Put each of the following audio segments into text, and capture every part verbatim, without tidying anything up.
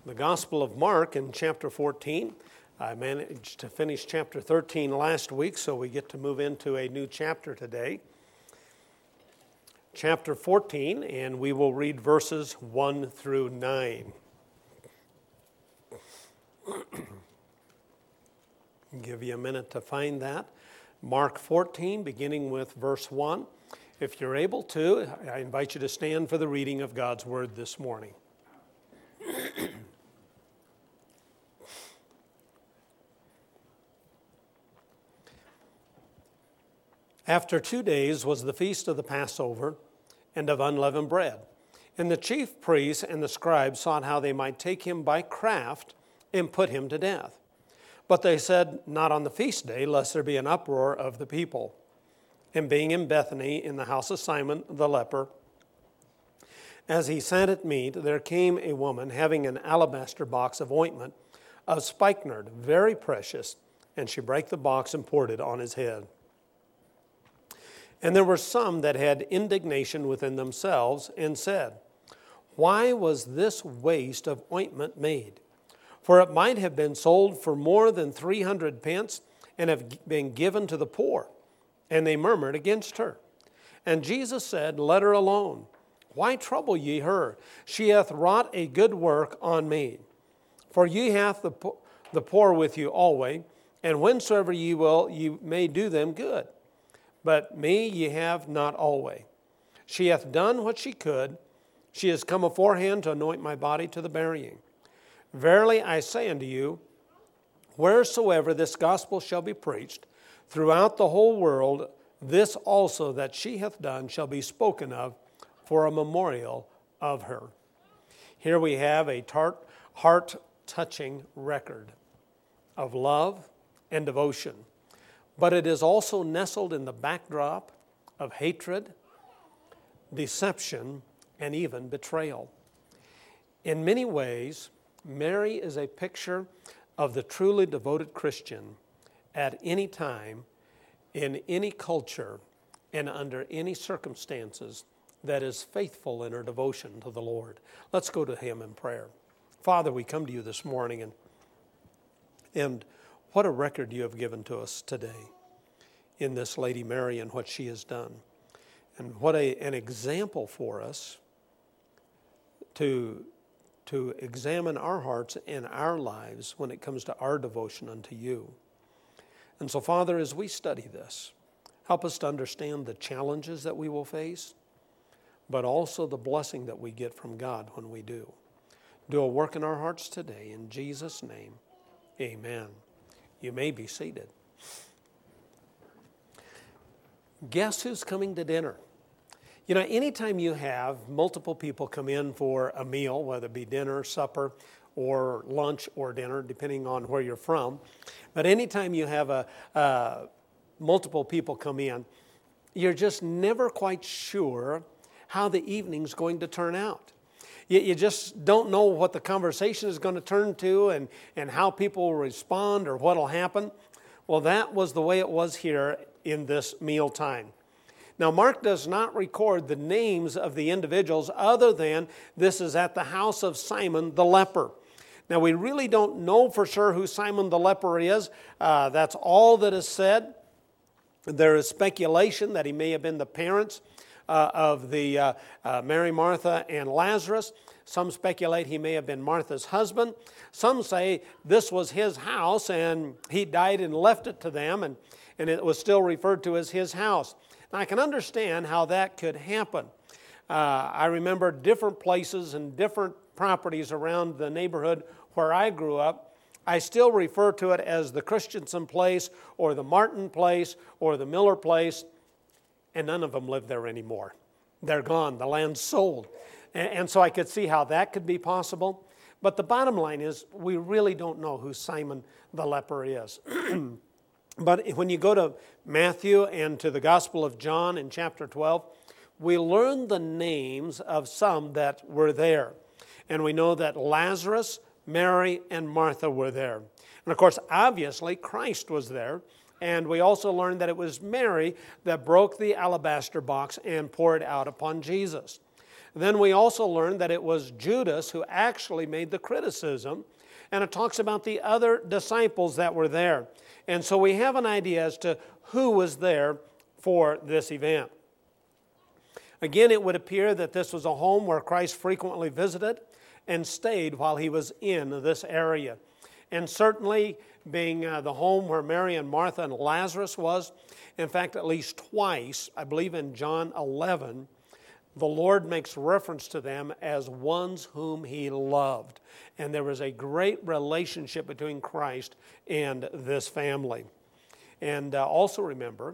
the Gospel of Mark in chapter fourteen. I managed to finish chapter thirteen last week, so we get to move into a new chapter today. Chapter fourteen, and we will read verses one through nine. Give you a minute to find that. Mark fourteen, beginning with verse one. If you're able to, I invite you to stand for the reading of God's Word this morning. After two days was the feast of the Passover and of unleavened bread. And the chief priests and the scribes sought how they might take him by craft and put him to death. But they said, not on the feast day, lest there be an uproar of the people. And being in Bethany, in the house of Simon the leper, as he sat at meat, there came a woman having an alabaster box of ointment of spikenard, very precious, and she brake the box and poured it on his head. And there were some that had indignation within themselves, and said, why was this waste of ointment made? For it might have been sold for more than three hundred pence, and have been given to the poor. And they murmured against her. And Jesus said, let her alone. Why trouble ye her? She hath wrought a good work on me. For ye hath the, po- the poor with you always, and whensoever ye will, ye may do them good. But me ye have not always. She hath done what she could. She is come aforehand to anoint my body to the burying. Verily I say unto you, wheresoever this gospel shall be preached, throughout the whole world, this also that she hath done shall be spoken of for a memorial of her. Here we have a tart, heart-touching record of love and devotion. But it is also nestled in the backdrop of hatred, deception, and even betrayal. In many ways, Mary is a picture of the truly devoted Christian at any time, in any culture, and under any circumstances that is faithful in her devotion to the Lord. Let's go to Him in prayer. Father, we come to you this morning, and, and what a record you have given to us today in this Lady Mary and what she has done. And what a, an example for us to, to examine our hearts and our lives when it comes to our devotion unto you. And so, Father, as we study this, help us to understand the challenges that we will face, but also the blessing that we get from God when we do. Do a work in our hearts today. In Jesus' name, amen. You may be seated. Guess who's coming to dinner? You know, anytime you have multiple people come in for a meal, whether it be dinner, supper, or lunch or dinner, depending on where you're from, but anytime you have a, uh, multiple people come in, you're just never quite sure how the evening's going to turn out. You, you just don't know what the conversation is going to turn to and, and how people will respond or what will happen. Well, that was the way it was here in this meal time. Now, Mark does not record the names of the individuals other than this is at the house of Simon the leper. Now, we really don't know for sure who Simon the leper is. Uh, that's all that is said. There is speculation that he may have been the parents uh, of the uh, uh, Mary, Martha, and Lazarus. Some speculate he may have been Martha's husband. Some say this was his house and he died and left it to them, and, and it was still referred to as his house. Now, I can understand how that could happen. Uh, I remember different places and different properties around the neighborhood where I grew up. I still refer to it as the Christensen place or the Martin place or the Miller place, and none of them live there anymore. They're gone. The land's sold. And, and so I could see how that could be possible. But the bottom line is we really don't know who Simon the leper is. But when you go to Matthew and to the Gospel of John in chapter twelve, we learn the names of some that were there. And we know that Lazarus, Mary, and Martha were there. And of course, obviously, Christ was there. And we also learned that it was Mary that broke the alabaster box and poured out upon Jesus. Then we also learned that it was Judas who actually made the criticism, and it talks about the other disciples that were there. And so we have an idea as to who was there for this event. Again, it would appear that this was a home where Christ frequently visited and stayed while he was in this area. And certainly being uh, the home where Mary and Martha and Lazarus was, in fact, at least twice, I believe in John eleven, the Lord makes reference to them as ones whom he loved. And there was a great relationship between Christ and this family. And uh, also remember,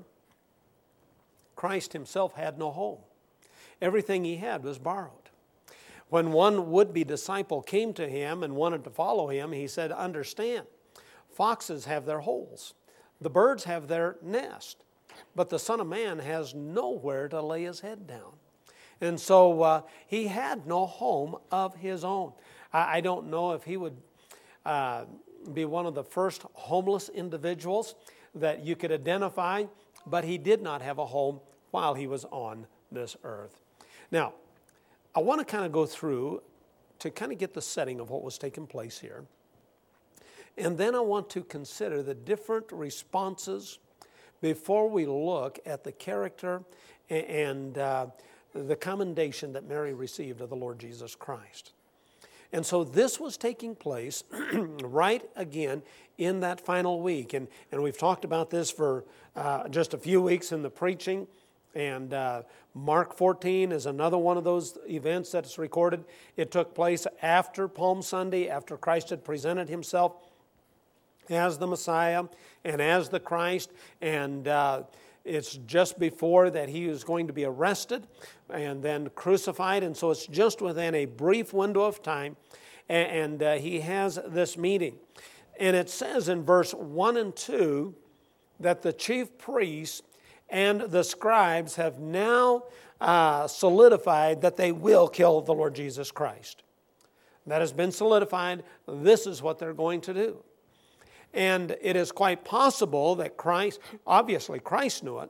Christ himself had no home. Everything he had was borrowed. When one would-be disciple came to him and wanted to follow him, he said, understand, foxes have their holes, the birds have their nest, but the Son of Man has nowhere to lay his head down. And so uh, he had no home of his own. I, I don't know if he would uh, be one of the first homeless individuals that you could identify, but he did not have a home while he was on this earth. Now, I want to kind of go through to kind of get the setting of what was taking place here. And then I want to consider the different responses before we look at the character and uh, the commendation that Mary received of the Lord Jesus Christ. And so this was taking place right again in that final week. And, and we've talked about this for uh, just a few weeks in the preaching. And uh, Mark fourteen is another one of those events that's recorded. It took place after Palm Sunday, after Christ had presented himself as the Messiah and as the Christ. And uh, it's just before that he was going to be arrested and then crucified. And so it's just within a brief window of time. And uh, he has this meeting. And it says in verse one and two that the chief priests and the scribes have now uh, solidified that they will kill the Lord Jesus Christ. That has been solidified. This is what they're going to do. And it is quite possible that Christ, obviously Christ knew it,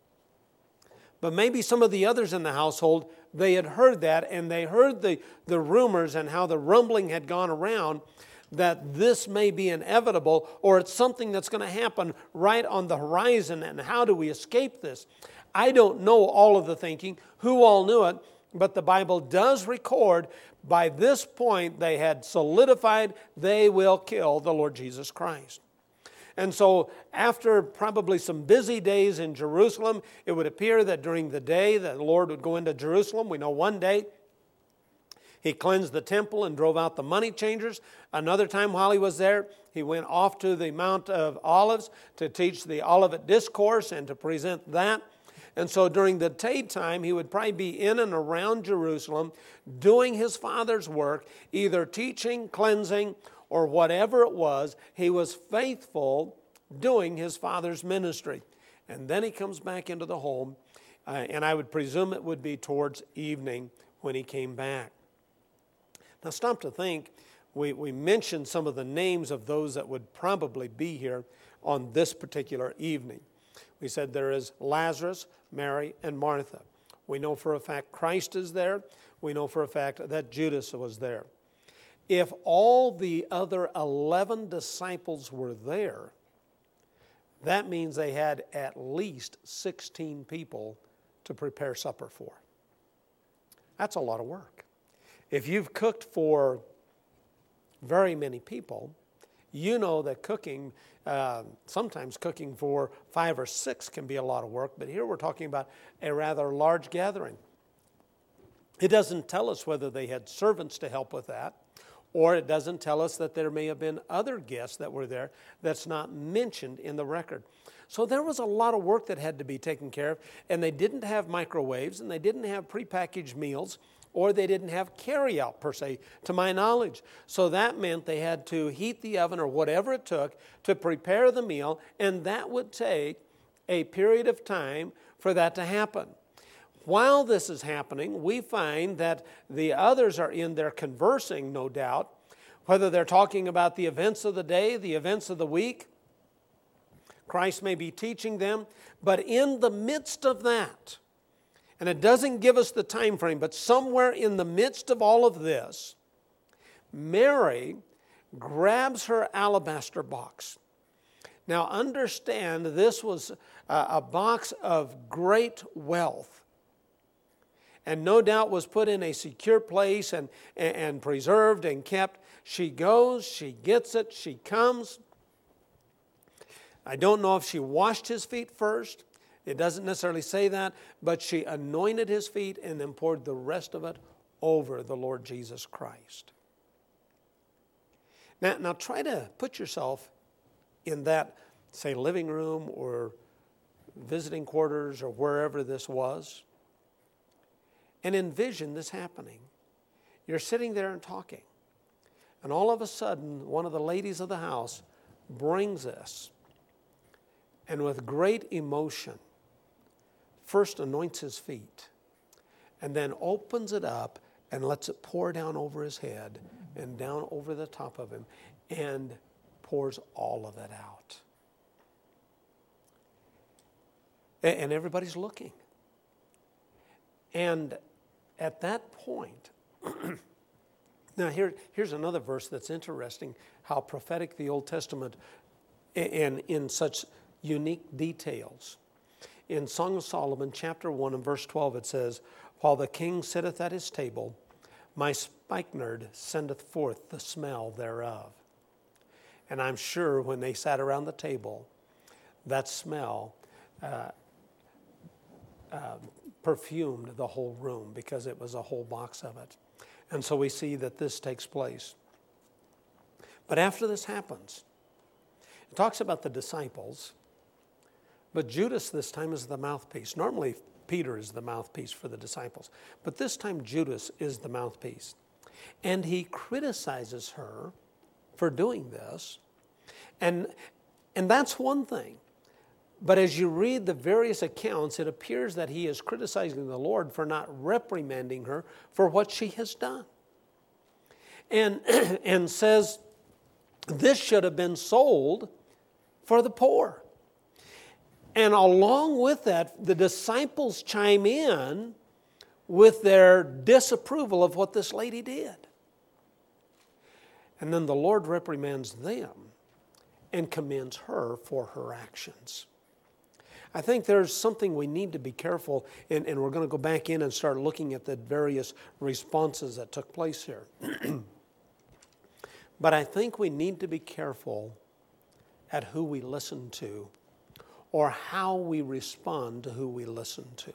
but maybe some of the others in the household, they had heard that, and they heard the, the rumors and how the rumbling had gone around that this may be inevitable, or it's something that's going to happen right on the horizon, and how do we escape this? I don't know all of the thinking, who all knew it, but the Bible does record by this point they had solidified they will kill the Lord Jesus Christ. And so after probably some busy days in Jerusalem, it would appear that during the day that the Lord would go into Jerusalem. We know one day he cleansed the temple and drove out the money changers. Another time while he was there, he went off to the Mount of Olives to teach the Olivet Discourse and to present that. And so during the daytime, he would probably be in and around Jerusalem doing his Father's work, either teaching, cleansing, or whatever it was. He was faithful doing his Father's ministry. And then he comes back into the home, uh, and I would presume it would be towards evening when he came back. Now stop to think, we, we mentioned some of the names of those that would probably be here on this particular evening. We said there is Lazarus, Mary, and Martha. We know for a fact Christ is there. We know for a fact that Judas was there. If all the other eleven disciples were there, that means they had at least sixteen people to prepare supper for. That's a lot of work. If you've cooked for very many people, you know that cooking, uh, sometimes cooking for five or six can be a lot of work, but here we're talking about a rather large gathering. It doesn't tell us whether they had servants to help with that, or it doesn't tell us that there may have been other guests that were there that's not mentioned in the record. So there was a lot of work that had to be taken care of, and they didn't have microwaves, and they didn't have prepackaged meals, or they didn't have carry-out per se, to my knowledge. So that meant they had to heat the oven or whatever it took to prepare the meal, and that would take a period of time for that to happen. While this is happening, we find that the others are in there conversing, no doubt, whether they're talking about the events of the day, the events of the week. Christ may be teaching them, but in the midst of that, And it doesn't give us the time frame, but somewhere in the midst of all of this, Mary grabs her alabaster box. Now understand, this was a, a box of great wealth, and no doubt was put in a secure place and, and, and preserved and kept. She goes, she gets it, she comes. I don't know if she washed his feet first. It doesn't necessarily say that, but she anointed his feet and then poured the rest of it over the Lord Jesus Christ. Now, now try to put yourself in that, say, living room or visiting quarters or wherever this was, and envision this happening. You're sitting there and talking, and all of a sudden, one of the ladies of the house brings this, and with great emotion, first anoints his feet, and then opens it up and lets it pour down over his head and down over the top of him, and pours all of it out. And everybody's looking. And at that point, now here, here's another verse that's interesting, how prophetic the Old Testament and in such unique details. In Song of Solomon, chapter one and verse twelve, it says, "While the king sitteth at his table, my spikenard sendeth forth the smell thereof." And I'm sure when they sat around the table, that smell uh, uh, perfumed the whole room, because it was a whole box of it. And so we see that this takes place. But after this happens, it talks about the disciples, but Judas this time is the mouthpiece. Normally Peter is the mouthpiece for the disciples, but this time Judas is the mouthpiece. And he criticizes her for doing this, and, and that's one thing. But as you read the various accounts, it appears that he is criticizing the Lord for not reprimanding her for what she has done. And, and says, this should have been sold for the poor. And along with that, the disciples chime in with their disapproval of what this lady did. And then the Lord reprimands them and commends her for her actions. I think there's something we need to be careful, and, and we're going to go back in and start looking at the various responses that took place here. But I think we need to be careful at who we listen to, or how we respond to who we listen to.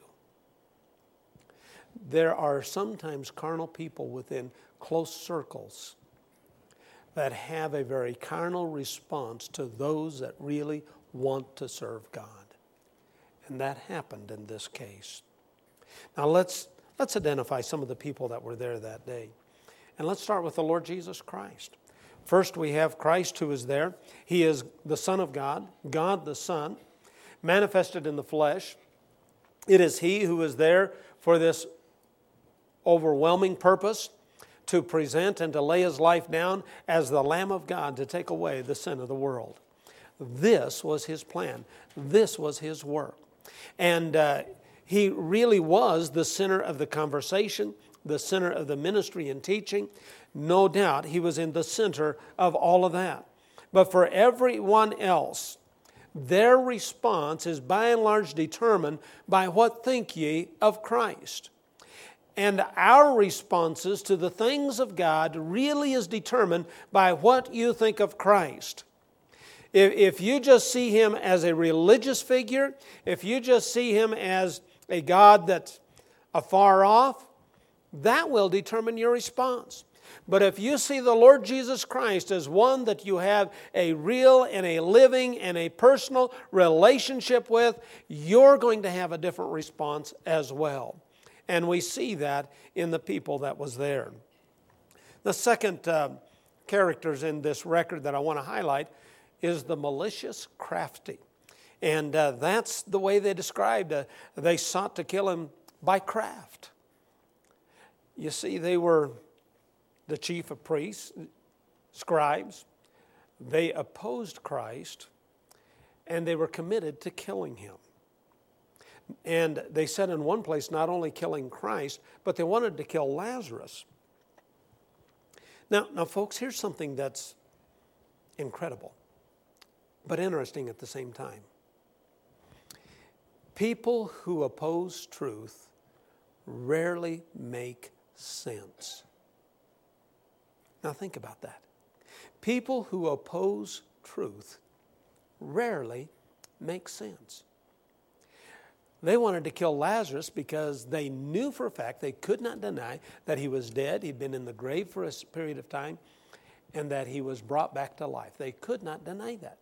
There are sometimes carnal people within close circles that have a very carnal response to those that really want to serve God. And that happened in this case. Now let's, let's identify some of the people that were there that day. And let's start with the Lord Jesus Christ. First, we have Christ who is there. He is the Son of God, God the Son, manifested in the flesh. It is He who is there for this overwhelming purpose, to present and to lay His life down as the Lamb of God to take away the sin of the world. This was His plan. This was His work. And uh, He really was the center of the conversation, the center of the ministry and teaching. No doubt He was in the center of all of that. But for everyone else, their response is by and large determined by what think ye of Christ. And our responses to the things of God really is determined by what you think of Christ. If, if you just see Him as a religious figure, if you just see Him as a God that's afar off, that will determine your response. But if you see the Lord Jesus Christ as one that you have a real and a living and a personal relationship with, you're going to have a different response as well. And we see that in the people that was there. The second uh, characters in this record that I want to highlight is the malicious crafty. And uh, that's the way they described it. They sought to kill Him by craft. You see, they were the chief of priests, scribes. They opposed Christ, and they were committed to killing Him. And they said in one place, not only killing Christ, but they wanted to kill Lazarus. Now, now, folks, here's something that's incredible, but interesting at the same time. People who oppose truth rarely make sense. Now, think about that. People who oppose truth rarely make sense. They wanted to kill Lazarus because they knew for a fact, they could not deny that he was dead, he'd been in the grave for a period of time, and that he was brought back to life. They could not deny that.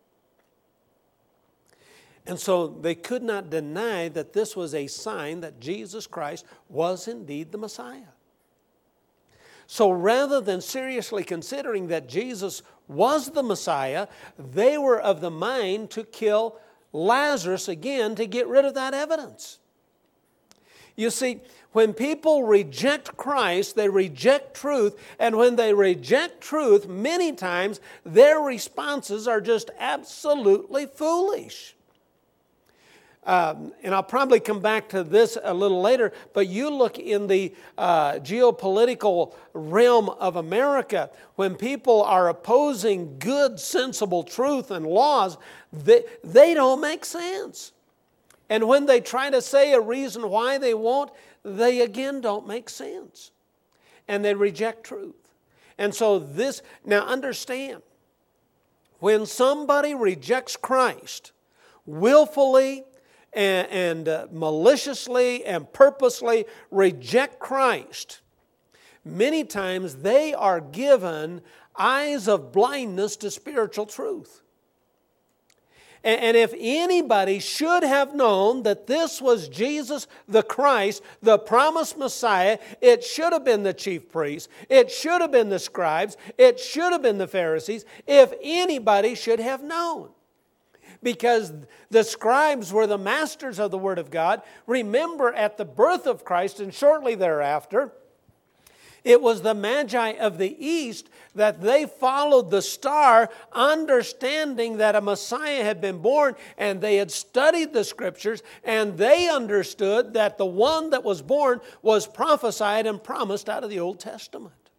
And so they could not deny that this was a sign that Jesus Christ was indeed the Messiah. So rather than seriously considering that Jesus was the Messiah, they were of the mind to kill Lazarus again to get rid of that evidence. You see, when people reject Christ, they reject truth, and when they reject truth, many times their responses are just absolutely foolish. Um, and I'll probably come back to this a little later, but you look in the uh, geopolitical realm of America, when people are opposing good, sensible truth and laws, they, they don't make sense. And when they try to say a reason why they won't, they again don't make sense. And they reject truth. And so this, now understand, when somebody rejects Christ willfully, and, and uh, maliciously and purposely reject Christ, many times they are given eyes of blindness to spiritual truth. And, and if anybody should have known that this was Jesus the Christ, the promised Messiah, it should have been the chief priests, it should have been the scribes, it should have been the Pharisees, if anybody should have known. Because the scribes were the masters of the Word of God. Remember, at the birth of Christ and shortly thereafter, it was the Magi of the East that they followed the star, understanding that a Messiah had been born, and they had studied the Scriptures, and they understood that the one that was born was prophesied and promised out of the Old Testament.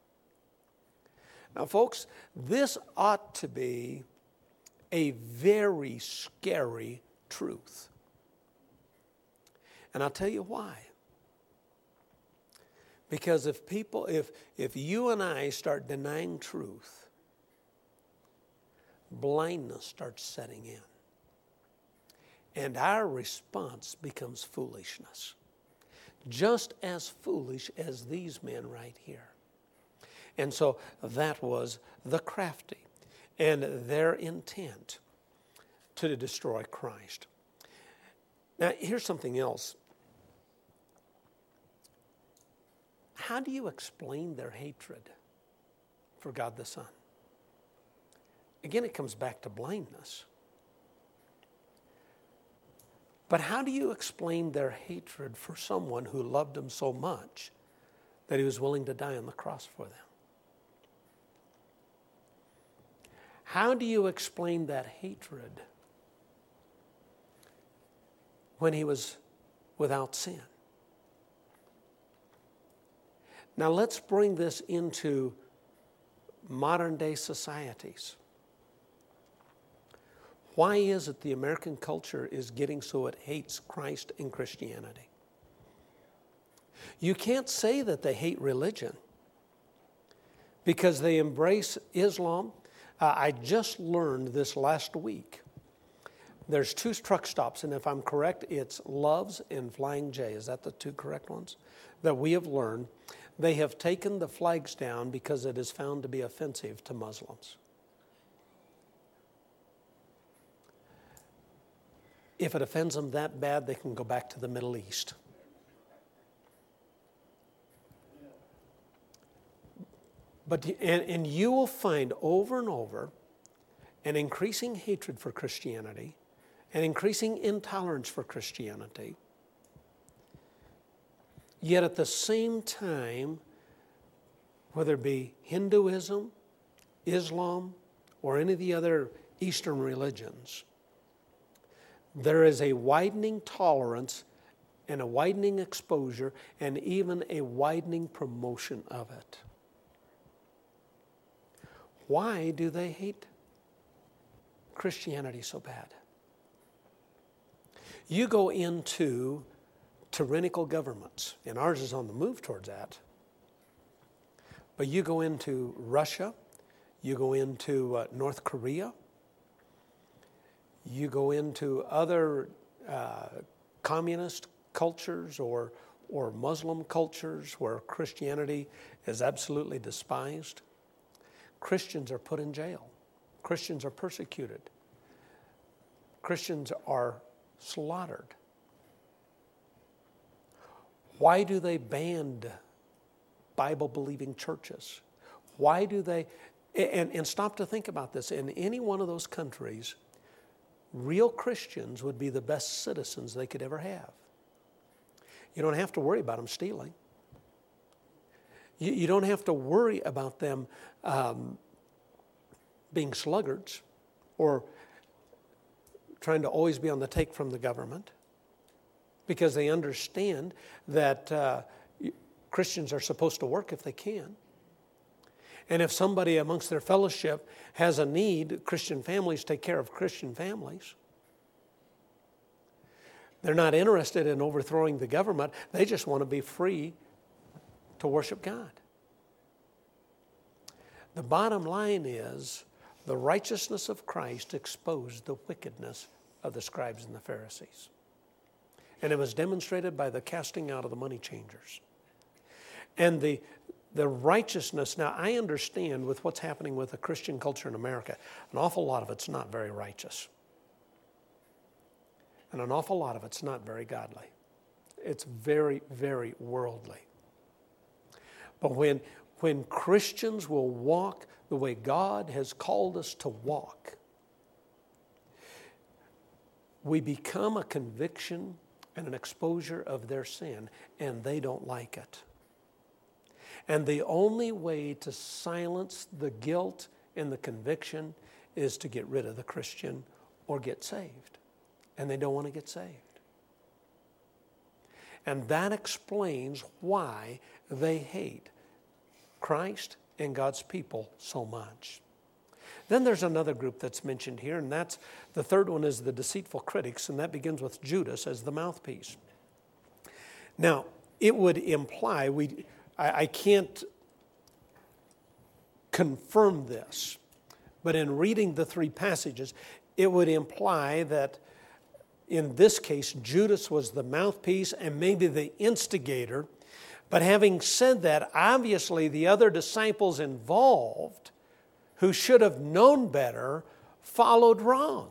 Now, folks, this ought to be a very scary truth. And I'll tell you why. Because if people, if, if you and I start denying truth, blindness starts setting in. And our response becomes foolishness. Just as foolish as these men right here. And so that was the crafty and their intent to destroy Christ. Now, here's something else. How do you explain their hatred for God the Son? Again, it comes back to blindness. But how do you explain their hatred for someone who loved them so much that he was willing to die on the cross for them? How do you explain that hatred when he was without sin? Now let's bring this into modern day societies. Why is it the American culture is getting so it hates Christ and Christianity? You can't say that they hate religion because they embrace Islam. Uh, I just learned this last week. There's two truck stops, and if I'm correct, it's Love's and Flying J. Is that the two correct ones? That we have learned. They have taken the flags down because it is found to be offensive to Muslims. If it offends them that bad, they can go back to the Middle East. But and, and you will find over and over an increasing hatred for Christianity, an increasing intolerance for Christianity. Yet at the same time, whether it be Hinduism, Islam, or any of the other Eastern religions, there is a widening tolerance and a widening exposure and even a widening promotion of it. Why do they hate Christianity so bad? You go into tyrannical governments, and ours is on the move towards that. But you go into Russia, you go into uh, North Korea, you go into other uh, communist cultures or, or Muslim cultures where Christianity is absolutely despised. Christians are put in jail. Christians are persecuted. Christians are slaughtered. Why do they ban Bible-believing churches? Why do they, and, and stop to think about this, in any one of those countries, real Christians would be the best citizens they could ever have. You don't have to worry about them stealing. You, you don't have to worry about them um, being sluggards or trying to always be on the take from the government, because they understand that uh, Christians are supposed to work if they can. And if somebody amongst their fellowship has a need, Christian families take care of Christian families. They're not interested in overthrowing the government. They just want to be free to worship God. The bottom line is the righteousness of Christ exposed the wickedness of the scribes and the Pharisees. And it was demonstrated by the casting out of the money changers. And the, the righteousness, now I understand with what's happening with the Christian culture in America, an awful lot of it's not very righteous. And an awful lot of it's not very godly. It's very, very worldly. But when, when Christians will walk the way God has called us to walk, we become a conviction and an exposure of their sin, and they don't like it. And the only way to silence the guilt and the conviction is to get rid of the Christian or get saved. And they don't want to get saved. And that explains why they hate Christ and God's people so much. Then there's another group that's mentioned here, and that's the third one is the deceitful critics, and that begins with Judas as the mouthpiece. Now, it would imply, we I, I can't confirm this, but in reading the three passages, it would imply that in this case, Judas was the mouthpiece and maybe the instigator. But having said that, obviously the other disciples involved who should have known better followed wrong.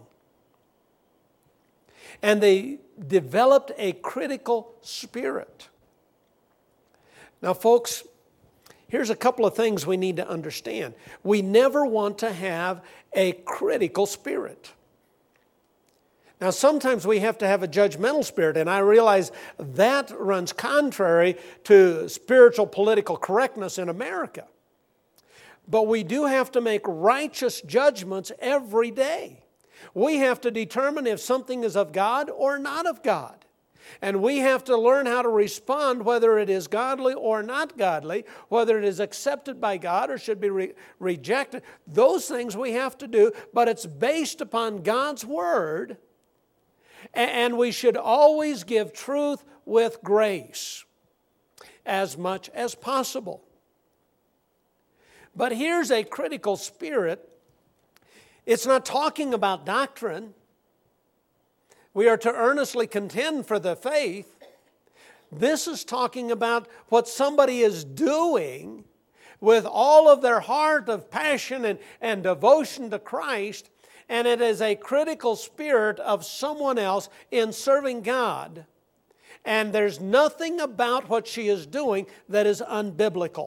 And they developed a critical spirit. Now, folks, here's a couple of things we need to understand. We never want to have a critical spirit. Now, sometimes we have to have a judgmental spirit, and I realize that runs contrary to spiritual political correctness in America. But we do have to make righteous judgments every day. We have to determine if something is of God or not of God. And we have to learn how to respond whether it is godly or not godly, whether it is accepted by God or should be re- rejected. Those things we have to do, but it's based upon God's Word. And we should always give truth with grace as much as possible. But here's a critical spirit. It's not talking about doctrine. We are to earnestly contend for the faith. This is talking about what somebody is doing with all of their heart of passion and, and devotion to Christ. And it is a critical spirit of someone else in serving God. And there's nothing about what she is doing that is unbiblical.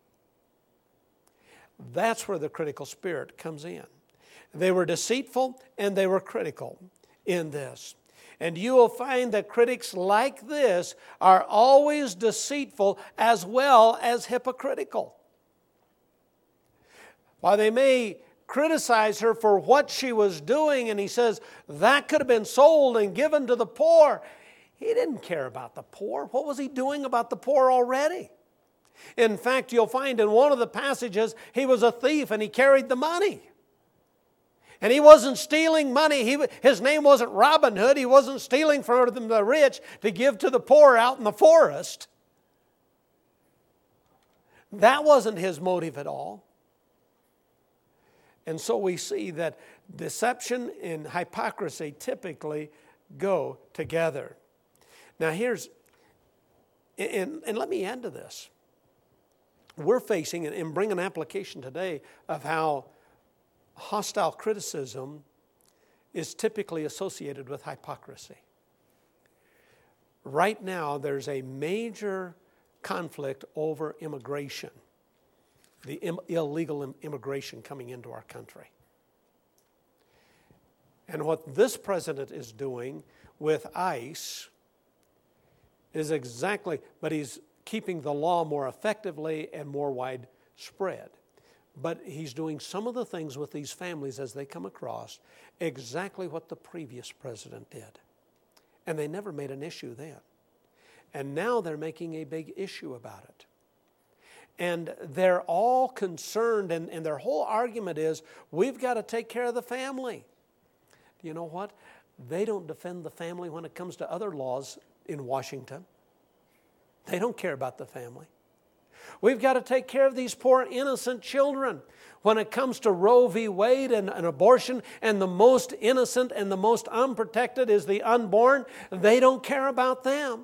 That's where the critical spirit comes in. They were deceitful and they were critical in this. And you will find that critics like this are always deceitful as well as hypocritical. While they may criticize her for what she was doing, and he says, that could have been sold and given to the poor. He didn't care about the poor. What was he doing about the poor already? In fact, you'll find in one of the passages, he was a thief and he carried the money. And he wasn't stealing money. He, his name wasn't Robin Hood. He wasn't stealing from the rich to give to the poor out in the forest. That wasn't his motive at all. And so we see that deception and hypocrisy typically go together. Now here's, and, and let me add to this. We're facing and bring an application today of how hostile criticism is typically associated with hypocrisy. Right now, there's a major conflict over immigration, the Im- illegal immigration coming into our country. And what this president is doing with ICE is exactly, but he's keeping the law more effectively and more widespread. But he's doing some of the things with these families as they come across exactly what the previous president did. And they never made an issue then. And now they're making a big issue about it. And they're all concerned, and, and their whole argument is, we've got to take care of the family. Do you know what? They don't defend the family when it comes to other laws in Washington. They don't care about the family. We've got to take care of these poor innocent children. When it comes to Roe v. Wade and, and abortion, and the most innocent and the most unprotected is the unborn, they don't care about them.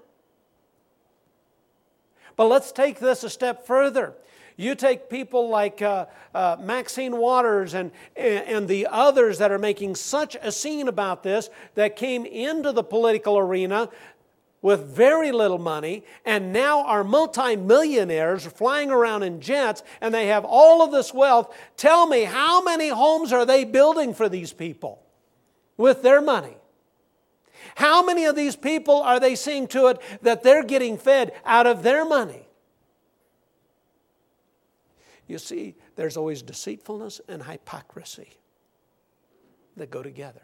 But let's take this a step further. You take people like uh, uh, Maxine Waters and, and the others that are making such a scene about this, that came into the political arena with very little money, and now are multimillionaires flying around in jets, and they have all of this wealth. Tell me, how many homes are they building for these people with their money? How many of these people are they seeing to it that they're getting fed out of their money? You see, there's always deceitfulness and hypocrisy that go together.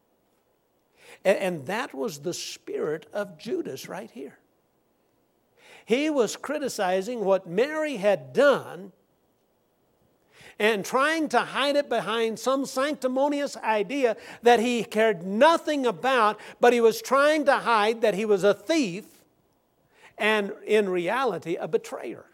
And that was the spirit of Judas right here. He was criticizing what Mary had done and trying to hide it behind some sanctimonious idea that he cared nothing about, but he was trying to hide that he was a thief and in reality a betrayer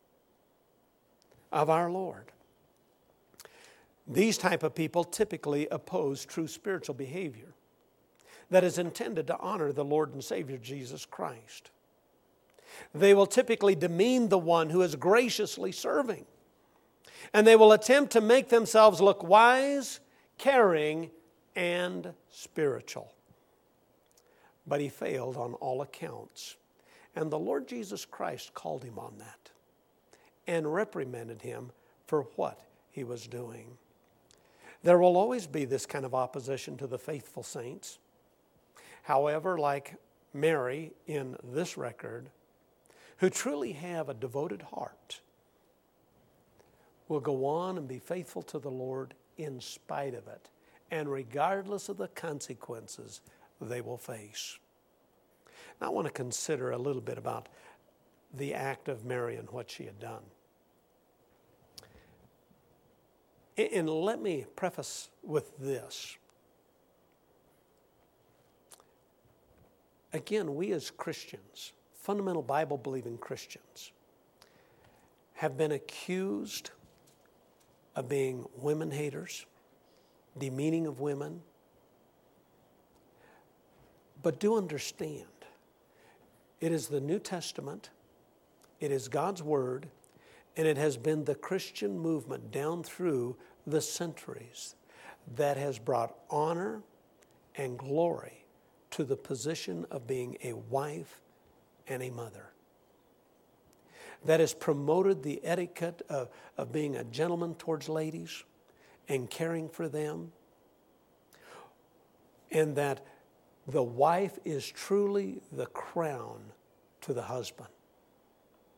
of our Lord. These type of people typically oppose true spiritual behavior that is intended to honor the Lord and Savior Jesus Christ. They will typically demean the one who is graciously serving. And they will attempt to make themselves look wise, caring, and spiritual. But he failed on all accounts. And the Lord Jesus Christ called him on that and reprimanded him for what he was doing. There will always be this kind of opposition to the faithful saints. However, like Mary in this record, who truly have a devoted heart, will go on and be faithful to the Lord in spite of it, and regardless of the consequences they will face. Now, I want to consider a little bit about the act of Mary and what she had done. And let me preface with this. Again, we as Christians, fundamental Bible-believing Christians, have been accused of being women haters, demeaning of women. But do understand, it is the New Testament, it is God's Word, and it has been the Christian movement down through the centuries that has brought honor and glory to the position of being a wife and a mother. That has promoted the etiquette of, of being a gentleman towards ladies and caring for them. And that the wife is truly the crown to the husband.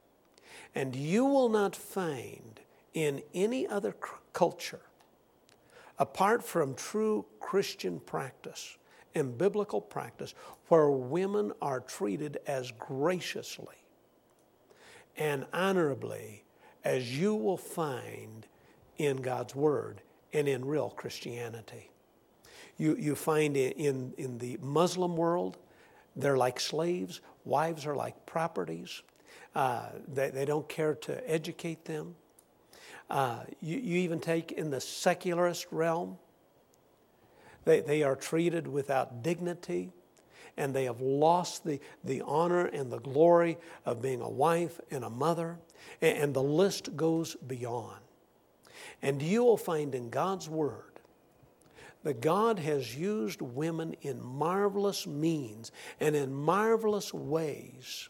And you will not find in any other culture apart from true Christian practice and biblical practice, where women are treated as graciously and honorably as you will find in God's Word and in real Christianity. You, you find in, in the Muslim world, they're like slaves. Wives are like properties. Uh, they, they don't care to educate them. Uh, you, you even take in the secularist realm, they, they are treated without dignity, and they have lost the, the honor and the glory of being a wife and a mother, and, and the list goes beyond. And you will find in God's Word that God has used women in marvelous means and in marvelous ways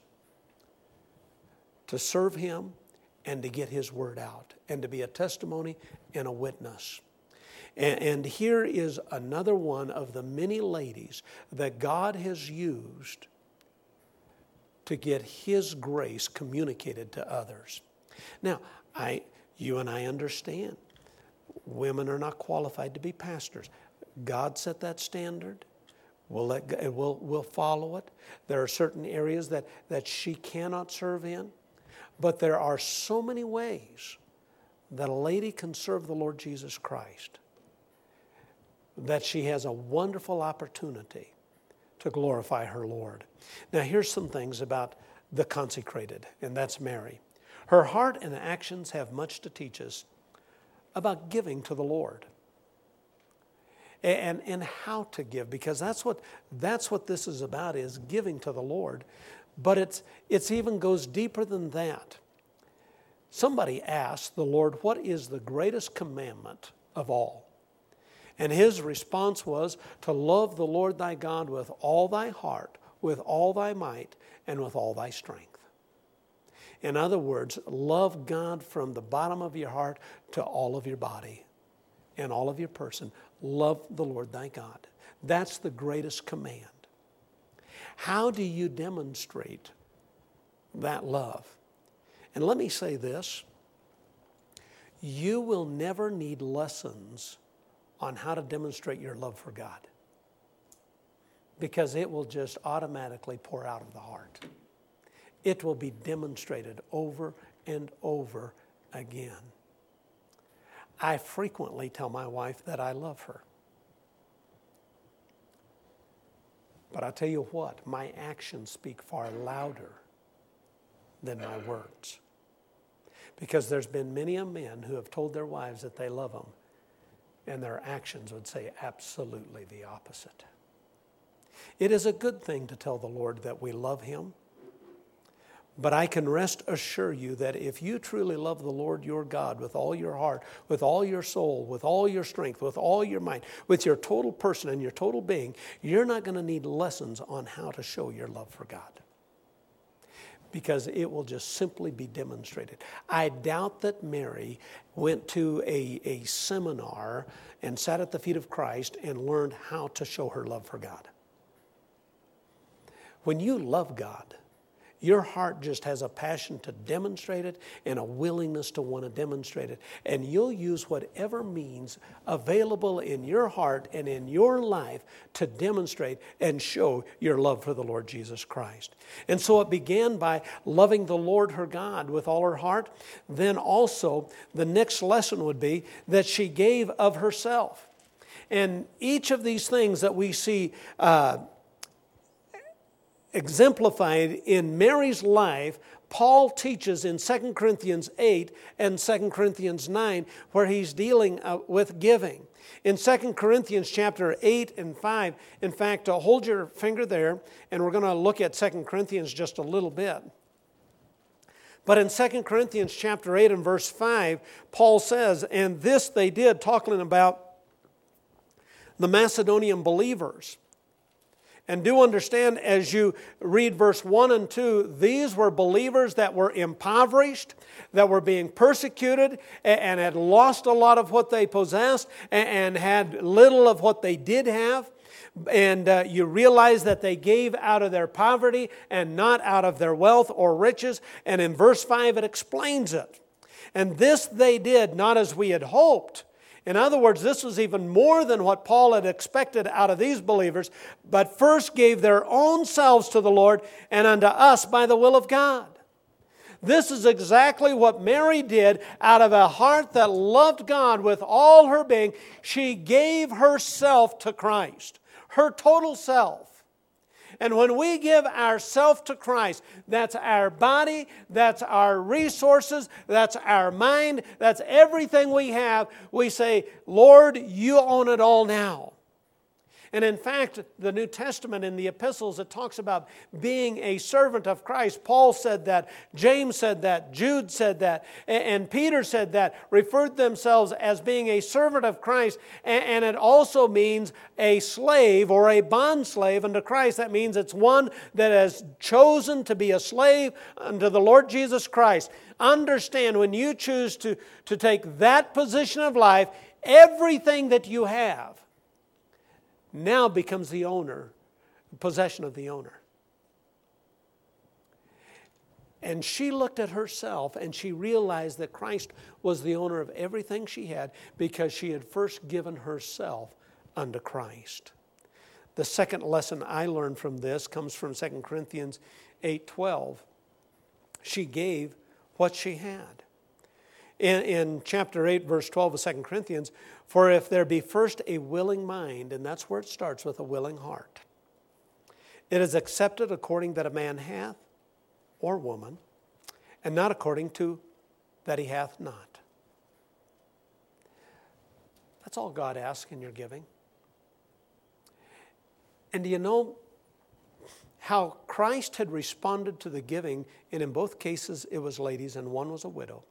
to serve Him and to get His Word out and to be a testimony and a witness. And, and here is another one of the many ladies that God has used to get His grace communicated to others. Now, I, you and I understand women are not qualified to be pastors. God set that standard. We'll, let, we'll, we'll follow it. There are certain areas that, that she cannot serve in. But there are so many ways that a lady can serve the Lord Jesus Christ that she has a wonderful opportunity to glorify her Lord. Now, here's some things about the consecrated, and that's Mary. Her heart and actions have much to teach us about giving to the Lord. And, and how to give, because that's what, that's what this is about, is giving to the Lord. But it's, it's even goes deeper than that. Somebody asked the Lord, what is the greatest commandment of all? And His response was to love the Lord thy God with all thy heart, with all thy might, and with all thy strength. In other words, love God from the bottom of your heart to all of your body and all of your person. Love the Lord thy God. That's the greatest command. How do you demonstrate that love? And let me say this. You will never need lessons on how to demonstrate your love for God, because it will just automatically pour out of the heart. It will be demonstrated over and over again. I frequently tell my wife that I love her. But I tell you what, my actions speak far louder than my words. Because there's been many a men who have told their wives that they love them, and their actions would say absolutely the opposite. It is a good thing to tell the Lord that we love Him. But I can rest assure you that if you truly love the Lord your God with all your heart, with all your soul, with all your strength, with all your might, with your total person and your total being, you're not going to need lessons on how to show your love for God, because it will just simply be demonstrated. I doubt that Mary went to a, a seminar and sat at the feet of Christ and learned how to show her love for God. When you love God, your heart just has a passion to demonstrate it and a willingness to want to demonstrate it. And you'll use whatever means available in your heart and in your life to demonstrate and show your love for the Lord Jesus Christ. And so it began by loving the Lord her God with all her heart. Then also the next lesson would be that she gave of herself. And each of these things that we see uh, exemplified in Mary's life, Paul teaches in Second Corinthians eight and Second Corinthians nine, where he's dealing uh, with giving. In Second Corinthians chapter eight and five, in fact, uh, hold your finger there, and we're going to look at Second Corinthians just a little bit. But in Second Corinthians chapter eight and verse five, Paul says, and this they did, talking about the Macedonian believers. And do understand, as you read verse one and two, these were believers that were impoverished, that were being persecuted, and had lost a lot of what they possessed, and had little of what they did have. And uh, you realize that they gave out of their poverty and not out of their wealth or riches. And in verse five it explains it. And this they did not as we had hoped In other words, this was even more than what Paul had expected out of these believers, but first gave their own selves to the Lord and unto us by the will of God. This is exactly what Mary did out of a heart that loved God with all her being. She gave herself to Christ, her total self. And when we give ourself to Christ, that's our body, that's our resources, that's our mind, that's everything we have. We say, Lord, you own it all now. And in fact, the New Testament in the epistles, it talks about being a servant of Christ. Paul said that, James said that, Jude said that, and Peter said that, referred themselves as being a servant of Christ. And it also means a slave or a bond slave unto Christ. That means it's one that has chosen to be a slave unto the Lord Jesus Christ. Understand, when you choose to, to take that position of life, everything that you have now becomes the owner, possession of the owner. And she looked at herself and she realized that Christ was the owner of everything she had because she had first given herself unto Christ. The second lesson I learned from this comes from Second Corinthians eight twelve. She gave what she had. In, in chapter eight, verse twelve of Second Corinthians, for if there be first a willing mind, and that's where it starts, with a willing heart, it is accepted according that a man hath, or woman, and not according to that he hath not. That's all God asks in your giving. And do you know how Christ had responded to the giving? And in both cases it was ladies and one was a widow.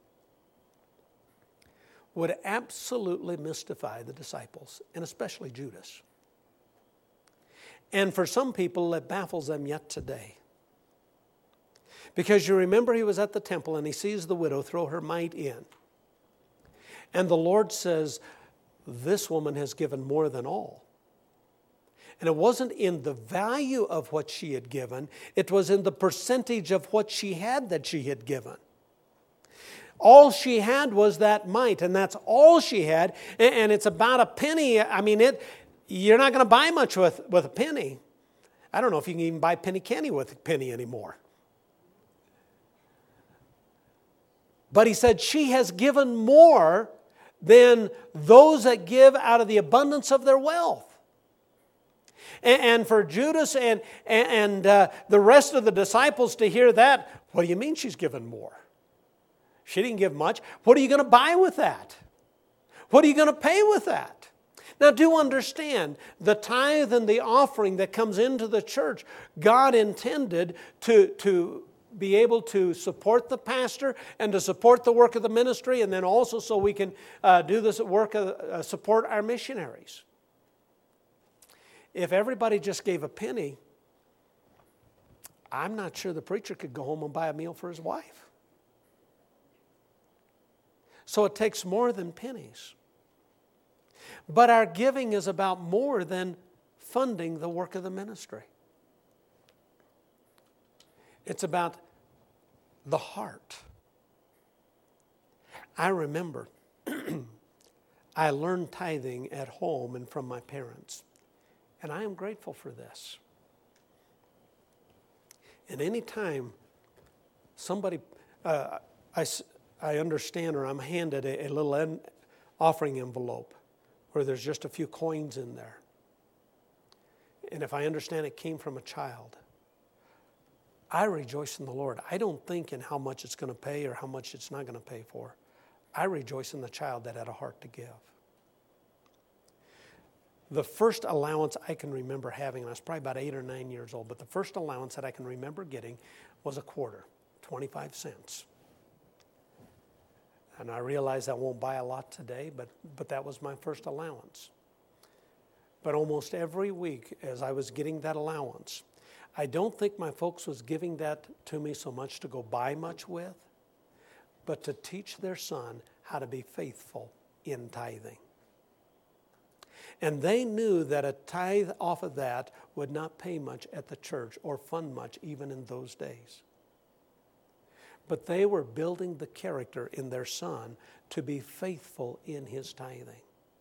Would absolutely mystify the disciples, and especially Judas. And for some people, it baffles them yet today. Because you remember he was at the temple and he sees the widow throw her mite in. And the Lord says, this woman has given more than all. And it wasn't in the value of what she had given, it was in the percentage of what she had that she had given. All she had was that mite, and that's all she had. And it's about a penny. I mean, it. You're not going to buy much with, with a penny. I don't know if you can even buy penny candy with a penny anymore. But he said she has given more than those that give out of the abundance of their wealth. And, and for Judas and, and uh, the rest of the disciples to hear that, what do you mean she's given more? She didn't give much. What are you going to buy with that? What are you going to pay with that? Now do understand, the tithe and the offering that comes into the church, God intended to, to be able to support the pastor and to support the work of the ministry, and then also so we can uh, do this work, of, uh, support our missionaries. If everybody just gave a penny, I'm not sure the preacher could go home and buy a meal for his wife. So it takes more than pennies. But our giving is about more than funding the work of the ministry. It's about the heart. I remember I learned tithing at home and from my parents. And I am grateful for this. And any time somebody, uh, I, I understand, or I'm handed a, a little en- offering envelope where there's just a few coins in there. And if I understand it came from a child, I rejoice in the Lord. I don't think in how much it's going to pay or how much it's not going to pay for. I rejoice in the child that had a heart to give. The first allowance I can remember having, and I was probably about eight or nine years old, but the first allowance that I can remember getting was a quarter, twenty-five cents. And I realize that won't buy a lot today, but, but that was my first allowance. But almost every week as I was getting that allowance, I don't think my folks was giving that to me so much to go buy much with, but to teach their son how to be faithful in tithing. And they knew that a tithe off of that would not pay much at the church or fund much even in those days. But they were building the character in their son to be faithful in his tithing.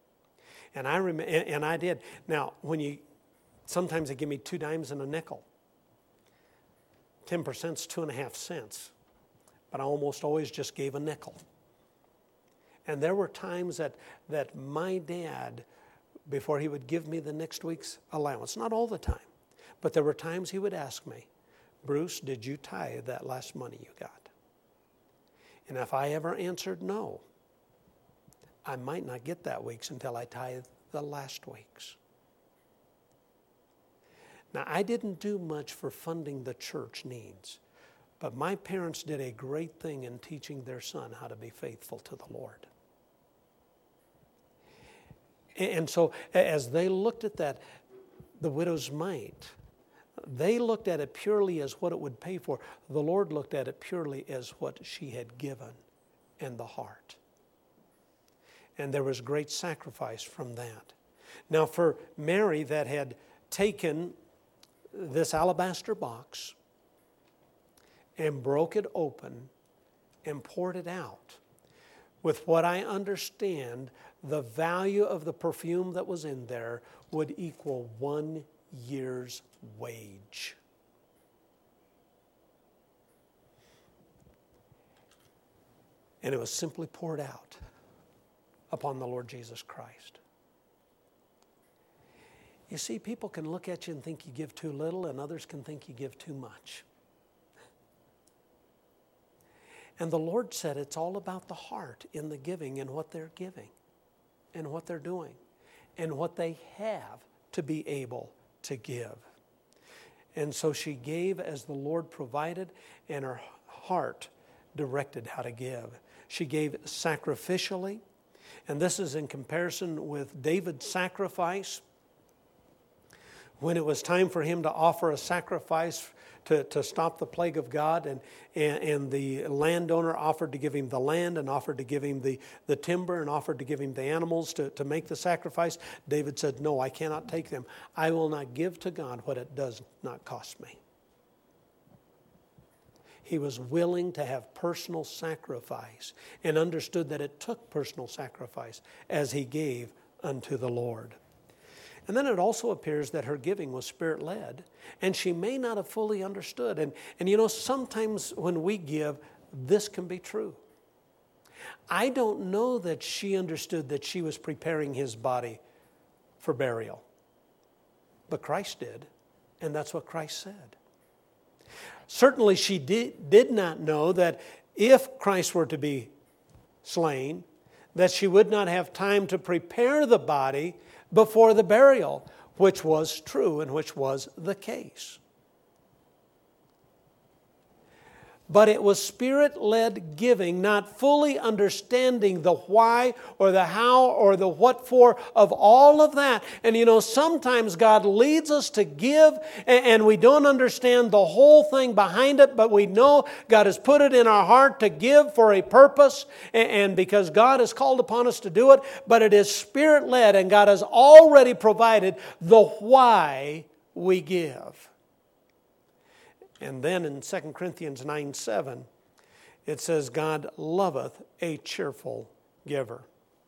And I rem- and, and I did. Now, when you, sometimes they give me two dimes and a nickel. ten percent is two and a half cents. But I almost always just gave a nickel. And there were times that, that my dad, before he would give me the next week's allowance, not all the time, but there were times he would ask me, Bruce, did you tithe that last money you got? And if I ever answered no, I might not get that week's until I tithe the last week's. Now, I didn't do much for funding the church needs, but my parents did a great thing in teaching their son how to be faithful to the Lord. And so as they looked at that, the widow's mite, they looked at it purely as what it would pay for. The Lord looked at it purely as what she had given in the heart. And there was great sacrifice from that. Now for Mary that had taken this alabaster box and broke it open and poured it out, with what I understand, the value of the perfume that was in there would equal one year's wage. And it was simply poured out upon the Lord Jesus Christ. You see, people can look at you and think you give too little, and others can think you give too much. And the Lord said it's all about the heart in the giving and what they're giving and what they're doing and what they have to be able to give. And so she gave as the Lord provided, and her heart directed how to give. She gave sacrificially, and this is in comparison with David's sacrifice. When it was time for him to offer a sacrifice to, to stop the plague of God, and, and, and the landowner offered to give him the land and offered to give him the, the timber and offered to give him the animals to, to make the sacrifice, David said, no, I cannot take them. I will not give to God what it does not cost me. He was willing to have personal sacrifice and understood that it took personal sacrifice as he gave unto the Lord. And then it also appears that her giving was Spirit-led, and she may not have fully understood. And, and you know, sometimes when we give, this can be true. I don't know that she understood that she was preparing his body for burial. But Christ did, and that's what Christ said. Certainly she did, did not know that if Christ were to be slain, that she would not have time to prepare the body before the burial, which was true and which was the case. But it was Spirit-led giving, not fully understanding the why or the how or the what for of all of that. And you know, sometimes God leads us to give and we don't understand the whole thing behind it, but we know God has put it in our heart to give for a purpose and because God has called upon us to do it, but it is Spirit-led and God has already provided the why we give. And then in Second Corinthians nine seven, it says, God loveth a cheerful giver.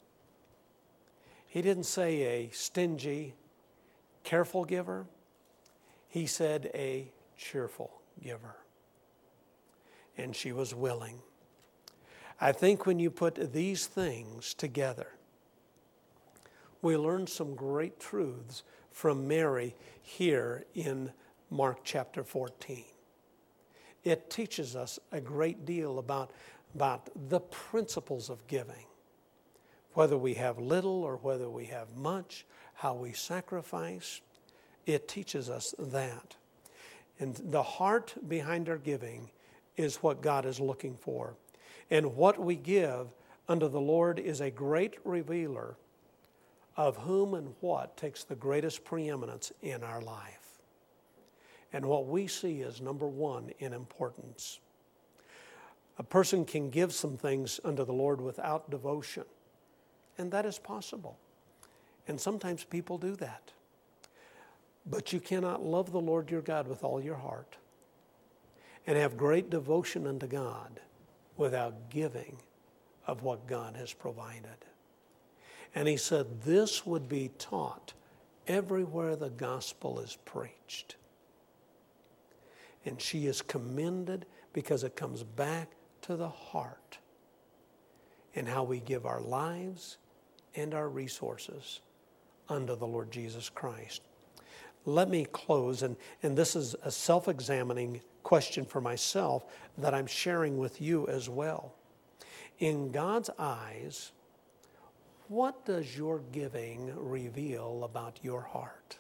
He didn't say a stingy, careful giver. He said a cheerful giver. And she was willing. I think when you put these things together, we learn some great truths from Mary here in Mark chapter fourteen. It teaches us a great deal about, about the principles of giving. Whether we have little or whether we have much, how we sacrifice, it teaches us that. And the heart behind our giving is what God is looking for. And what we give unto the Lord is a great revealer of whom and what takes the greatest preeminence in our life. And what we see is number one in importance. A person can give some things unto the Lord without devotion. And that is possible. And sometimes people do that. But you cannot love the Lord your God with all your heart and have great devotion unto God without giving of what God has provided. And he said this would be taught everywhere the gospel is preached. And she is commended because it comes back to the heart and how we give our lives and our resources unto the Lord Jesus Christ. Let me close, and, and this is a self-examining question for myself that I'm sharing with you as well. In God's eyes, what does your giving reveal about your heart?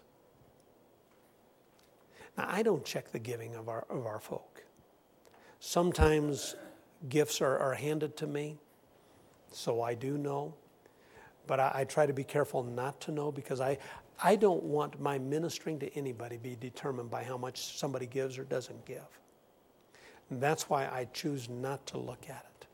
Now, I don't check the giving of our, of our folk. Sometimes gifts are, are handed to me, so I do know. But I, I try to be careful not to know, because I, I don't want my ministering to anybody be determined by how much somebody gives or doesn't give. And that's why I choose not to look at it.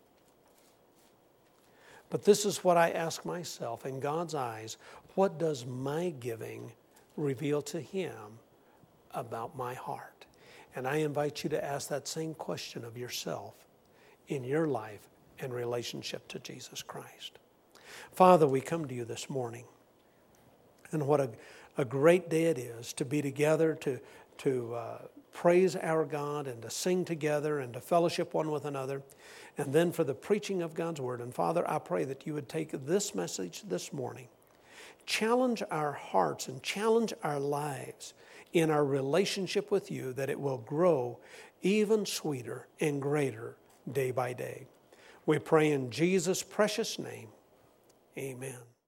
But this is what I ask myself. In God's eyes, what does my giving reveal to Him about my heart? And I invite you to ask that same question of yourself in your life and relationship to Jesus Christ. Father, we come to you this morning. And what a, a great day it is to be together, to, to uh, praise our God and to sing together and to fellowship one with another. And then for the preaching of God's word. And Father, I pray that you would take this message this morning, challenge our hearts and challenge our lives in our relationship with you, that it will grow even sweeter and greater day by day. We pray in Jesus' precious name. Amen.